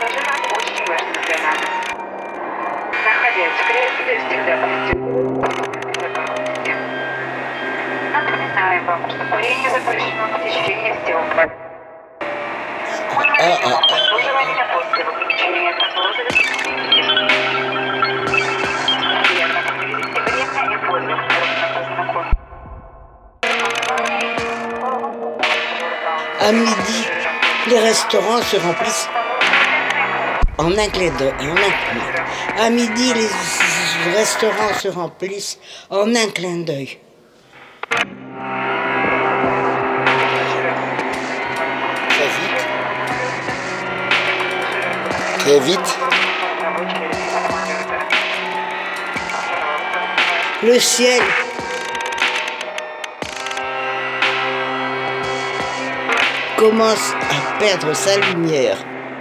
пассажирам очень важно для нас. Находясь в кресле, всегда пристегнутся безопасности. Напоминаем вам, что курение запрещено в течение всего пути. Мы не ведем обслуживание после выключения газового двигателя. Приятно провести время и пользоваться знакомым. À midi, les restaurants se remplissent en un clin d'œil. À midi, les restaurants se remplissent en un clin d'œil. Très vite. Le ciel commence à perdre sa lumière.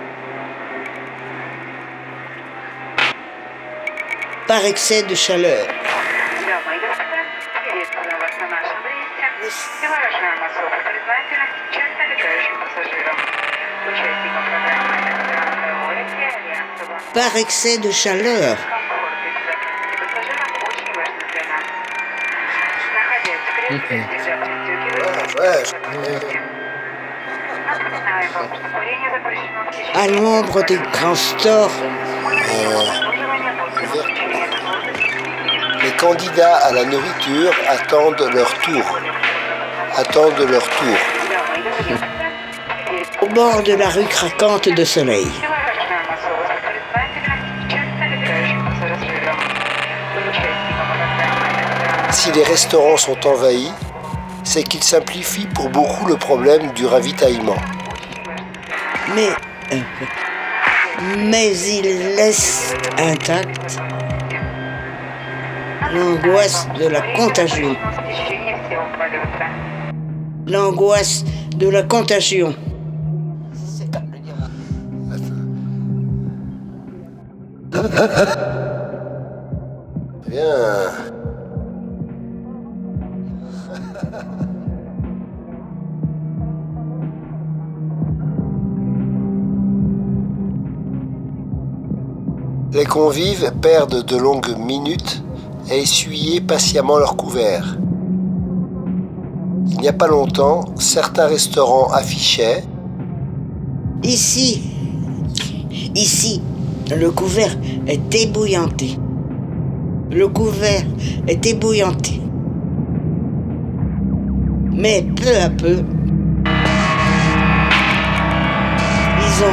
Par excès de chaleur. Дамы и господа, приветствуем вас на нашем рейсе и выражаем особую признательность часто летающим пассажирам, участникам программы «Иностранная Ория» и Альянса «Лондон». Par excès de chaleur. Комфорт и безопасность пассажиров очень важны для нас. Находясь в кресле, всегда пристегивайтесь. Напоминаем вам, что курение запрещено в течение À l'ombre des grands stores, обслуживания после выключения газового двигателя. Les candidats à la nourriture attendent leur tour. Attendent leur tour. Дамы и господа, приветствуем au bord de la rue craquante de soleil. и выражаем особую признательность часто летающим пассажирам, участникам программы «Иностранная». Si les restaurants sont envahis, c'est qu'ils simplifient pour beaucoup le problème du ravitaillement. Mais il laisse intacte l'angoisse de la contagion. L'angoisse de la contagion. Bien. Les convives perdent de longues minutes à essuyer patiemment leurs couverts. Il n'y a pas longtemps, certains restaurants affichaient Ici, le couvert est ébouillanté. Le couvert est ébouillanté. Mais peu à peu, ils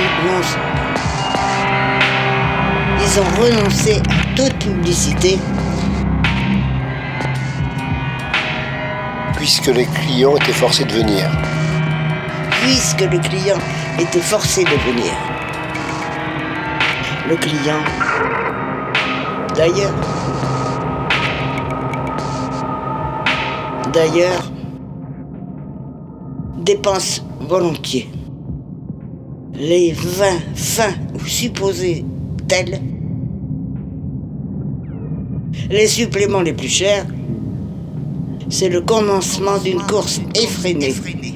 ont renoncé à toute publicité puisque les clients étaient forcés de venir. puisque le client était forcé de venir. Le client, d'ailleurs, dépense volontiers. Les vins fins ou supposés tels, les suppléments les plus chers, c'est le commencement d'une course effrénée.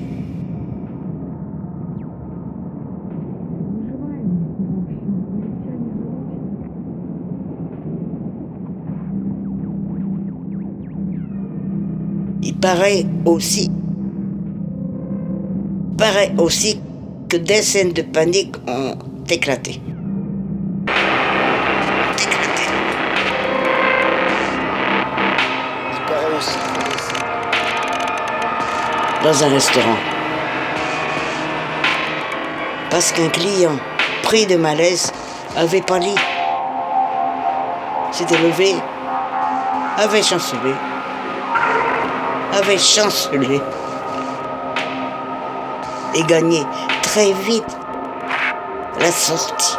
Il paraît aussi que des scènes de panique ont éclaté. Dans un restaurant. Parce qu'un client, pris de malaise, avait pâli, s'était levé, avait chancelé et gagné très vite la sortie.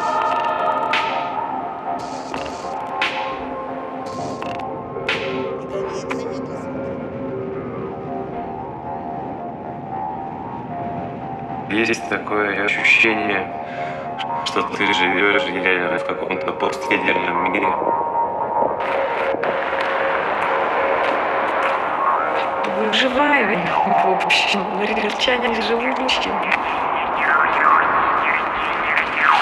Есть такое ощущение, что ты живешь реально в каком-то постъедельном мире. Выживаю, в общем, рычание живущим.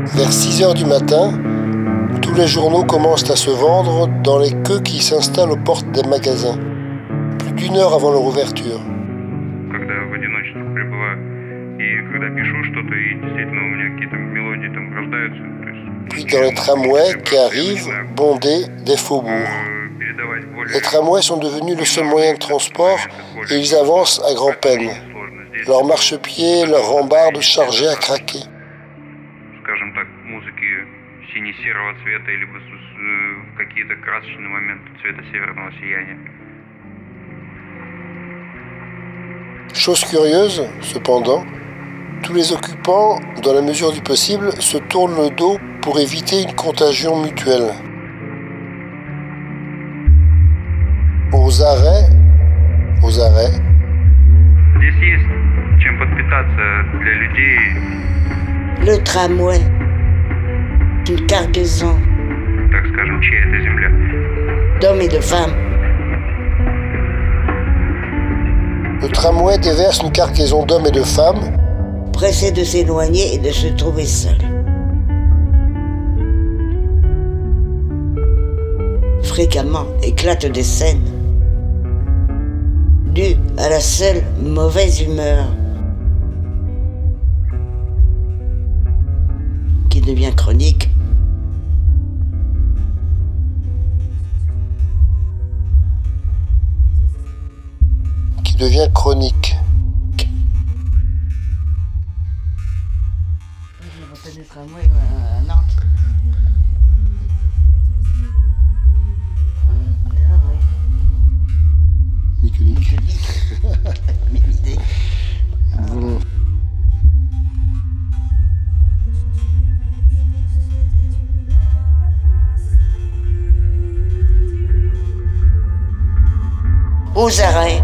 Vers 6 heures du matin, tous les journaux commencent à se vendre dans les queues qui s'installent aux portes des magasins, plus d'une heure avant leur ouverture. Когда в одиночестве пребываю и когда пишу что-то, и действительно у меня какие-то мелодии там рождаются. То есть, Puis dans les tramways qui arrivent, bondés des faubourgs. передавать более Les tramways sont devenus le seul moyen de transport et ils avancent à grand-peine. сложно здесь. Leurs marchepieds, leurs rambardes chargés à craquer. Скажем так, музыки сине-серого цвета, либо в какие-то красочные моменты цвета северного сияния. Chose curieuse, cependant, tous les occupants, dans la mesure du possible, se tournent le dos pour éviter une contagion mutuelle. Aux arrêts, Здесь есть чем подпитаться для людей. Le tramway, une cargaison Так скажем, чья это земля. d'hommes et de femmes. le tramway déverse une cargaison d'hommes et de femmes Pressés de s'éloigner et de se trouver seuls. Fréquemment éclatent des scènes dues à la seule mauvaise humeur qui devient chronique. qui devient chronique. Aux arrêts,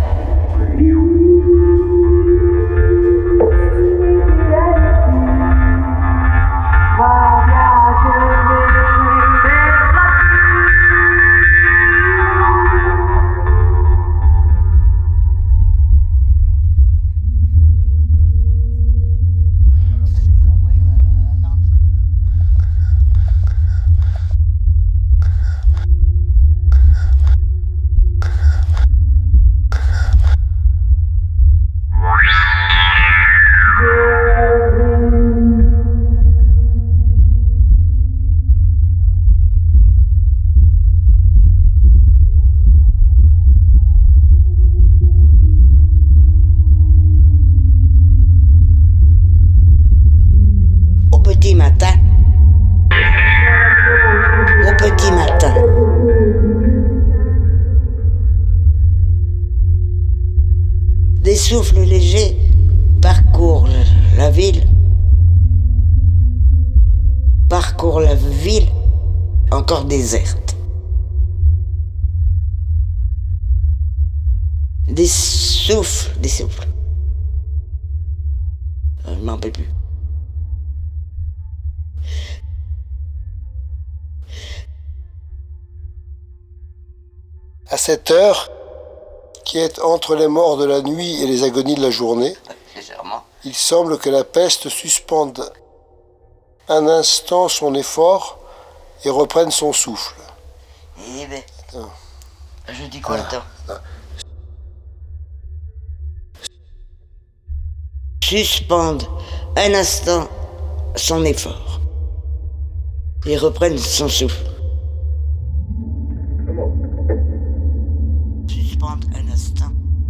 au petit matin, des souffles légers parcourent la ville, encore déserte. Des souffles. Je m'en rappelle plus. À cette heure, qui est entre les morts de la nuit et les agonies de la journée, Légèrement. il semble que la peste suspende un instant son effort et reprenne son souffle. Eh ben, je dis quoi le temps Suspende un instant son effort et reprenne son souffle. Suspende un instant.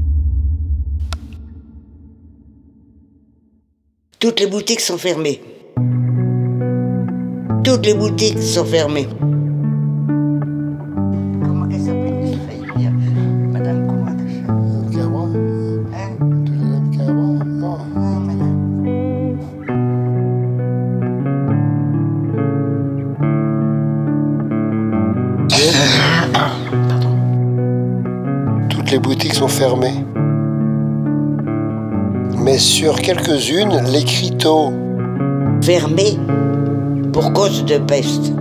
Toutes les boutiques sont fermées. Toutes les boutiques sont fermées. Comment qu'elle s'appelle? J'ai failli dire. Madame, comment elle s'appelle? Hein? Non, madame. Toutes les boutiques sont fermées. Mais sur quelques-unes, l'écriteau Fermé pour cause de peste.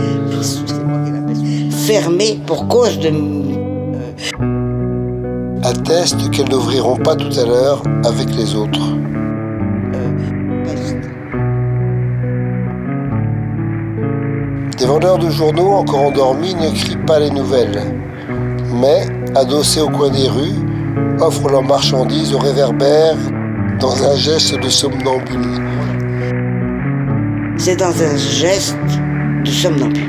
Fermé pour cause de... a attestent qu'elles n'ouvriront pas tout à l'heure avec les autres. Peste. Des vendeurs de journaux encore endormis ne crient pas les nouvelles, mais, adossés au coin des rues, offrent leurs marchandises au réverbère dans un geste de somnambule. C'est dans un geste de somnambule.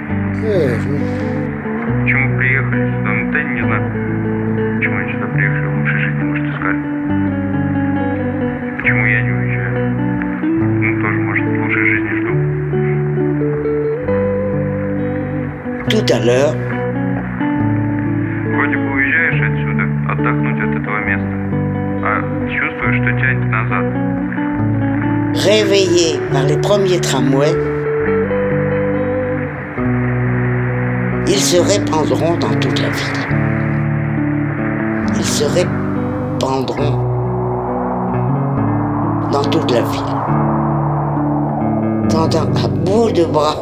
Почему приехали сюда? Ну, да, не знаю. Почему они сюда приехали? Лучшей жизни, может, искали. Почему я не уезжаю? Ну, тоже, может, лучшей жизни жду. Tout à l'heure, Вроде бы уезжаешь отсюда, отдохнуть от этого места, а чувствуешь, что тянет назад. réveillés par les premiers tramways, ils se répandront dans toute la ville. Ils se répandront dans toute la ville. Tendant à bout de bras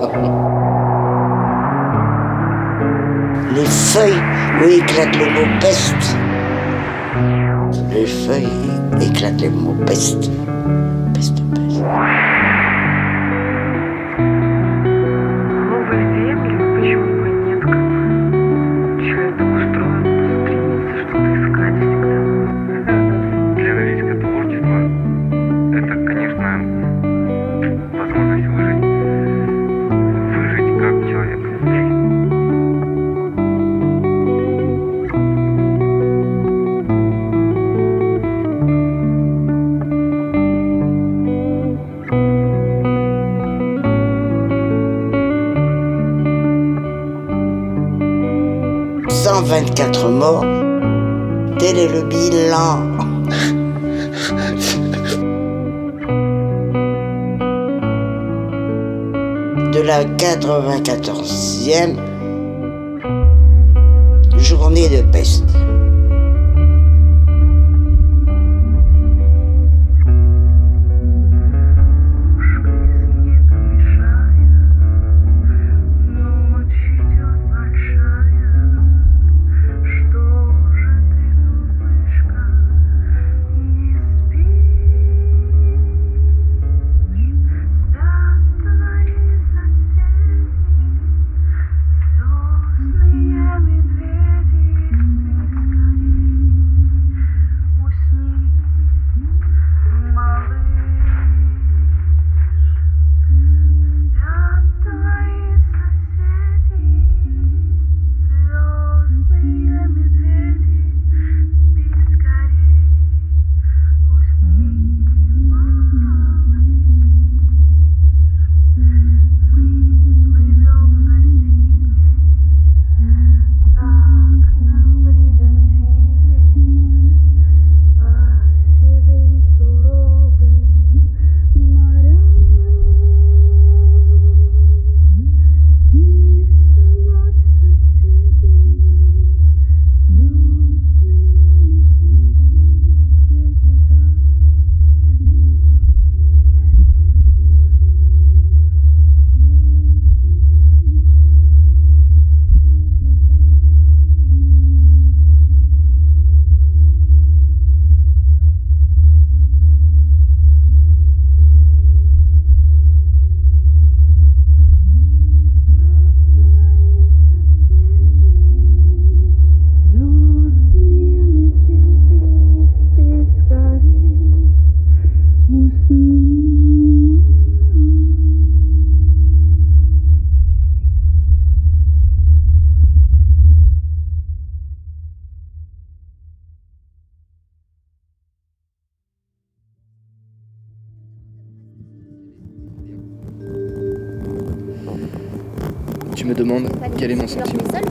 les feuilles où éclatent les mots peste. Les feuilles éclatent les mots peste. Peste, peste. Новые земли, почему бы и нет, как бы. Человек так устроен, стремится что-то искать всегда. Для новического творчества это, конечно, возможность выжить как человек. « 124 morts, tel est le bilan. » de la 94e journée de peste. Tu me demandes quel est mon sentiment. Attends,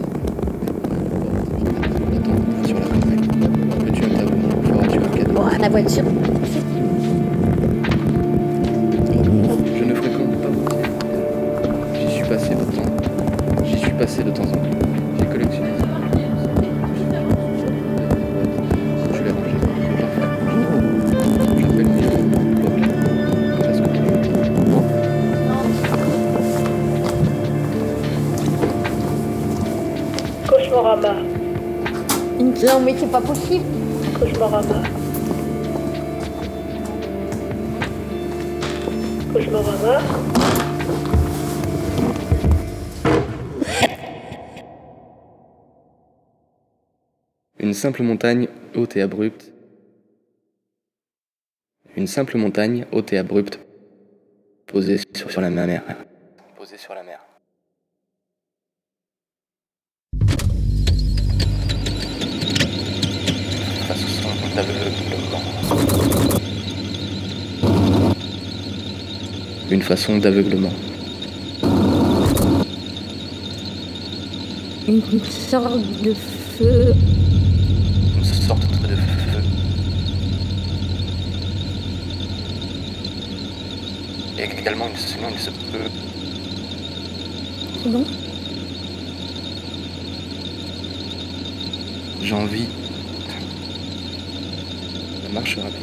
sur la campagne. Que tu aimes ta voix, feras-tu un cadeau? Bon, à la voiture. Je ne fréquente pas vos cinémas. J'y suis passé de temps en temps. J'ai collectionné ça. Je l'ai rangé. Parfait. J'appelle mieux l'époque. Presque toujours. Cauchemorama. Une Non, mais c'est pas possible. Cauchemar. Une simple montagne haute et abrupte. Une simple montagne haute et abrupte, posée sur la mer. Posée sur la mer. Façon d'aveuglement. Une façon d'aveuglement. Une sorte de feu. Une sorte de feu. Et également une se peut. C'est bon? J'envie. La marche rapide.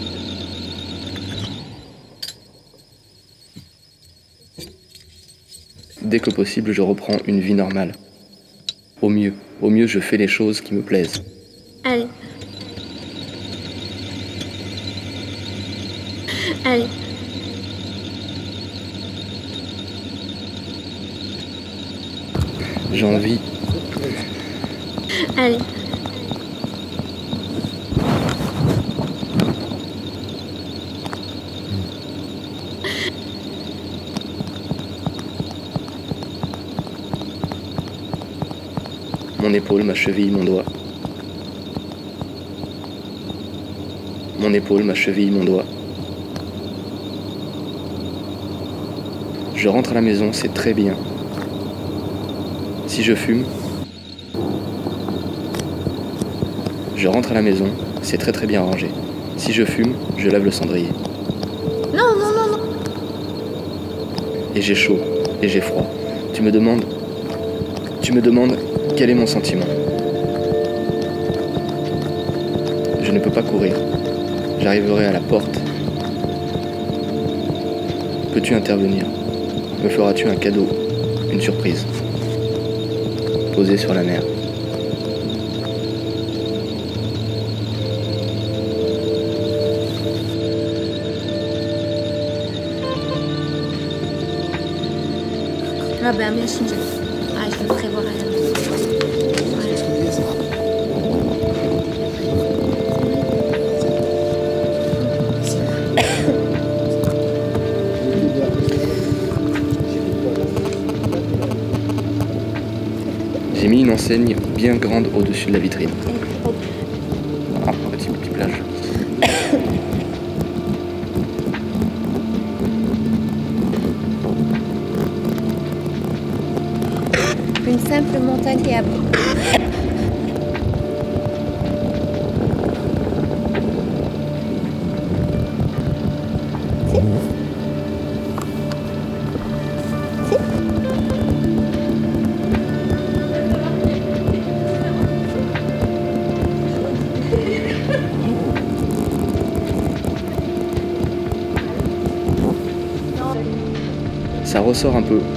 Dès que possible, je reprends une vie normale. Au mieux, je fais les choses qui me plaisent. Allez. Allez. J'envie. Allez. Mon épaule, ma cheville, mon doigt. Mon épaule, ma cheville, mon doigt. Je rentre à la maison, c'est très bien. Si je fume, je rentre à la maison, c'est très très bien rangé. Si je fume, je lave le cendrier. Non, non, non, non. Et j'ai chaud, et j'ai froid. Tu me demandes quel est mon sentiment. Je ne peux pas courir. J'arriverai à la porte. Peux-tu intervenir? Me feras-tu un cadeau? Une surprise? Posée sur la mer. Ah ben merci. Ah, je vais prévoir à la maison. J'ai mis une enseigne bien grande au-dessus de la vitrine. Ah, petit plage. Une simple montagne et après. Ça ressort un peu.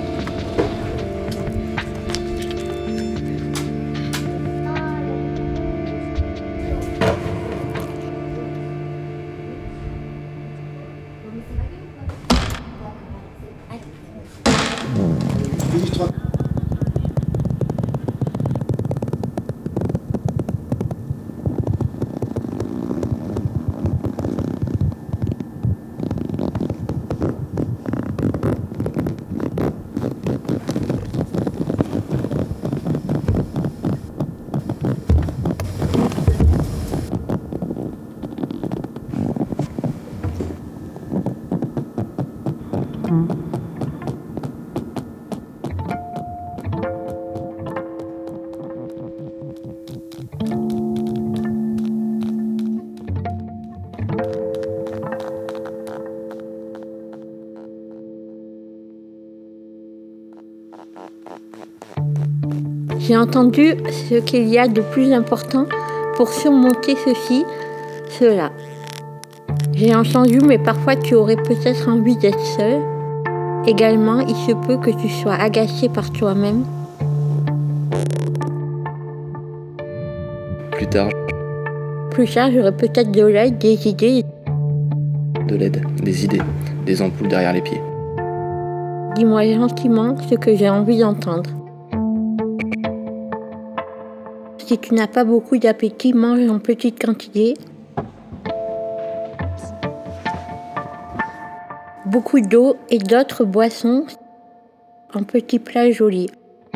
J'ai entendu ce qu'il y a de plus important pour surmonter ceci, cela. J'ai entendu, mais parfois tu aurais peut-être envie d'être seul. Également, il se peut que tu sois agacé par toi-même. plus tard, j'aurai peut-être de l'aide, des idées. des idées, des ampoules derrière les pieds. Dis-moi gentiment ce que j'ai envie d'entendre. Si tu n'as pas beaucoup d'appétit, mange en petite quantité. Beaucoup d'eau et d'autres boissons en petits plats jolis.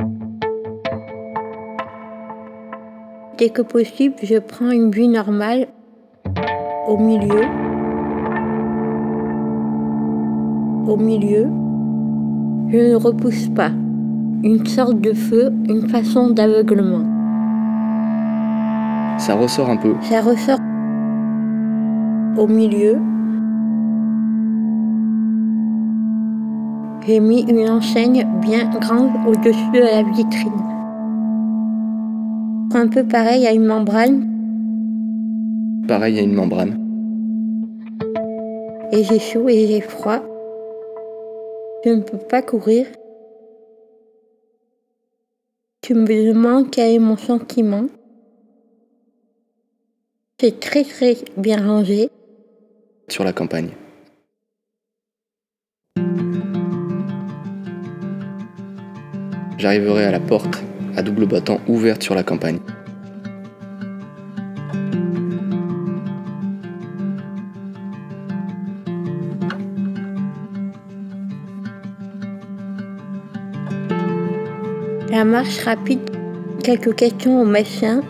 Dès que possible, je prends une bulle normale au milieu. Je ne repousse pas. Une sorte de feu, une façon d'aveuglement. Ça ressort un peu. Ça ressort au milieu. J'ai mis une enseigne bien grande au-dessus de la vitrine. Un peu pareil à une membrane. Et j'ai chaud et j'ai froid. Je ne peux pas courir. Tu me demandes quel est mon sentiment. C'est très très bien rangé. Sur la campagne. J'arriverai à la porte, à double battant, ouverte sur la campagne. La marche rapide, quelques questions au médecin.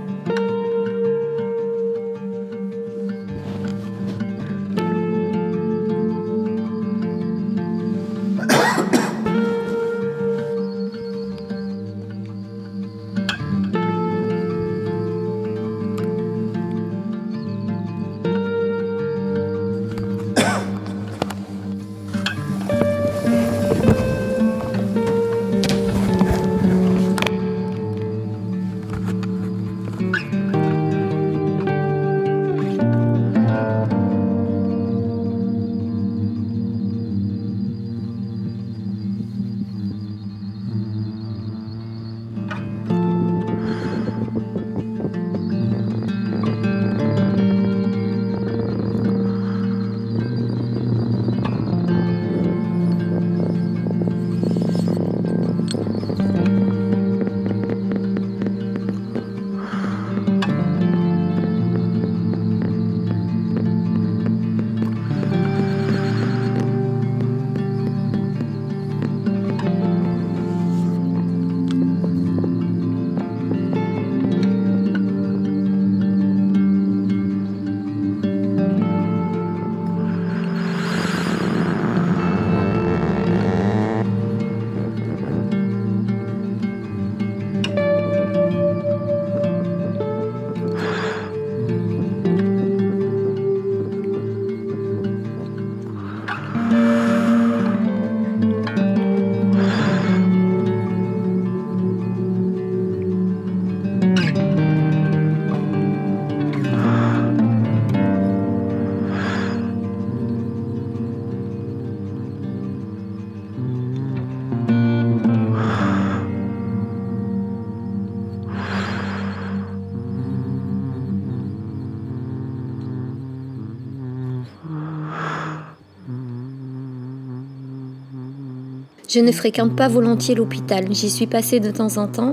Je ne fréquente pas volontiers l'hôpital. J'y suis passée de temps en temps.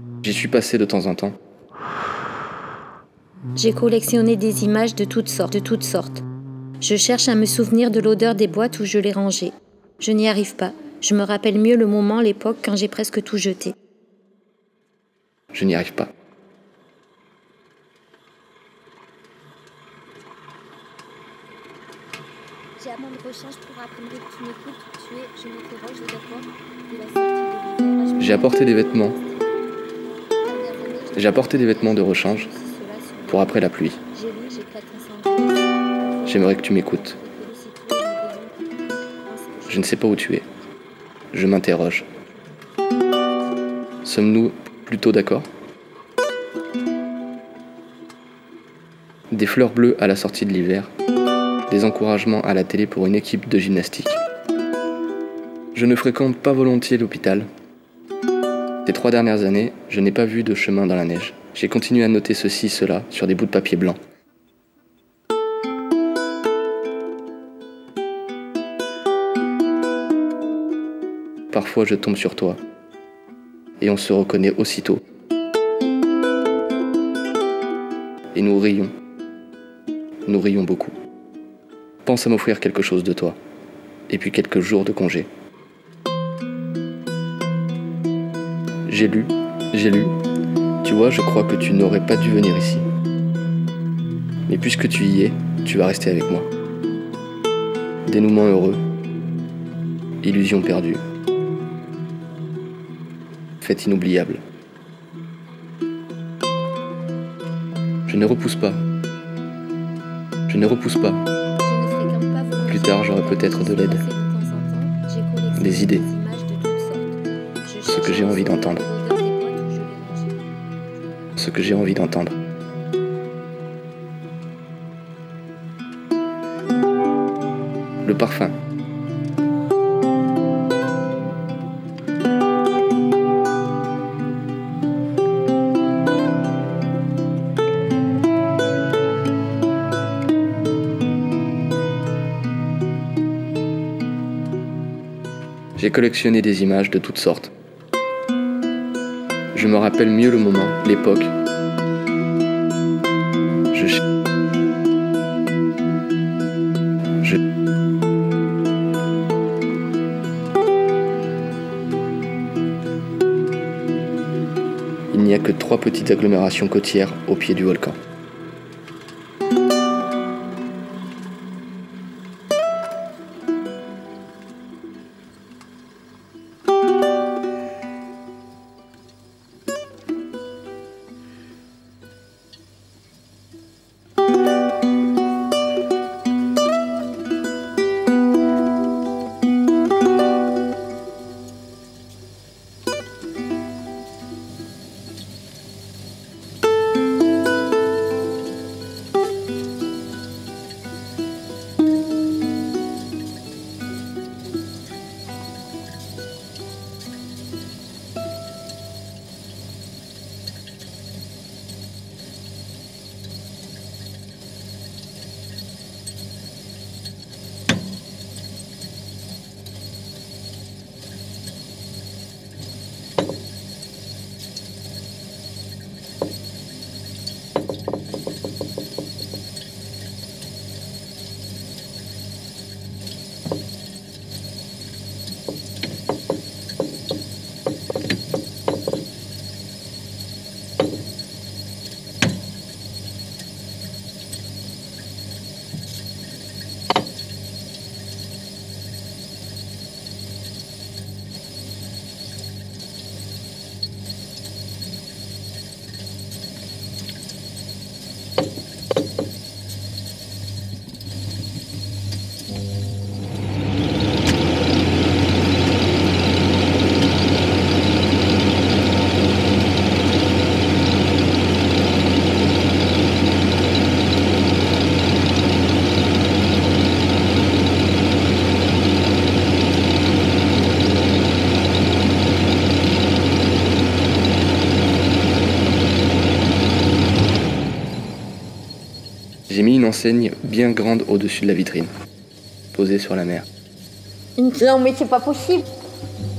J'ai collectionné des images de toutes sortes. Je cherche à me souvenir de l'odeur des boîtes où je les rangeais. Je n'y arrive pas. Je me rappelle mieux le moment, l'époque, quand j'ai presque tout jeté. Je n'y arrive pas. J'ai à mon rechange pour apprendre que tu m'écoutes, tu es, je m'interroge, d'accord, de la sortie de l'hiver. J'ai apporté des vêtements de rechange pour après la pluie. J'aimerais que tu m'écoutes. Je ne sais pas où tu es. Je m'interroge. Sommes-nous plutôt d'accord ? Des fleurs bleues à la sortie de l'hiver. Des encouragements à la télé pour une équipe de gymnastique. Je ne fréquente pas volontiers l'hôpital. Ces 3 dernières années, je n'ai pas vu de chemin dans la neige. J'ai continué à noter ceci, cela sur des bouts de papier blanc. Parfois je tombe sur toi, et on se reconnaît aussitôt. Et nous rions beaucoup. Pense à m'offrir quelque chose de toi, et puis quelques jours de congé. J'ai lu, tu vois, je crois que tu n'aurais pas dû venir ici. Mais puisque tu y es, tu vas rester avec moi. Dénouement heureux, illusion perdue, fête inoubliable. Je ne repousse pas. Plus tard, j'aurai peut-être de l'aide, des idées, ce que j'ai envie d'entendre. Le parfum. J'ai collectionné des images de toutes sortes. Je me rappelle mieux le moment, l'époque. Il n'y a que 3 petites agglomérations côtières au pied du volcan. J'ai mis une enseigne bien grande au-dessus de la vitrine, posée sur la mer. Non mais c'est pas possible.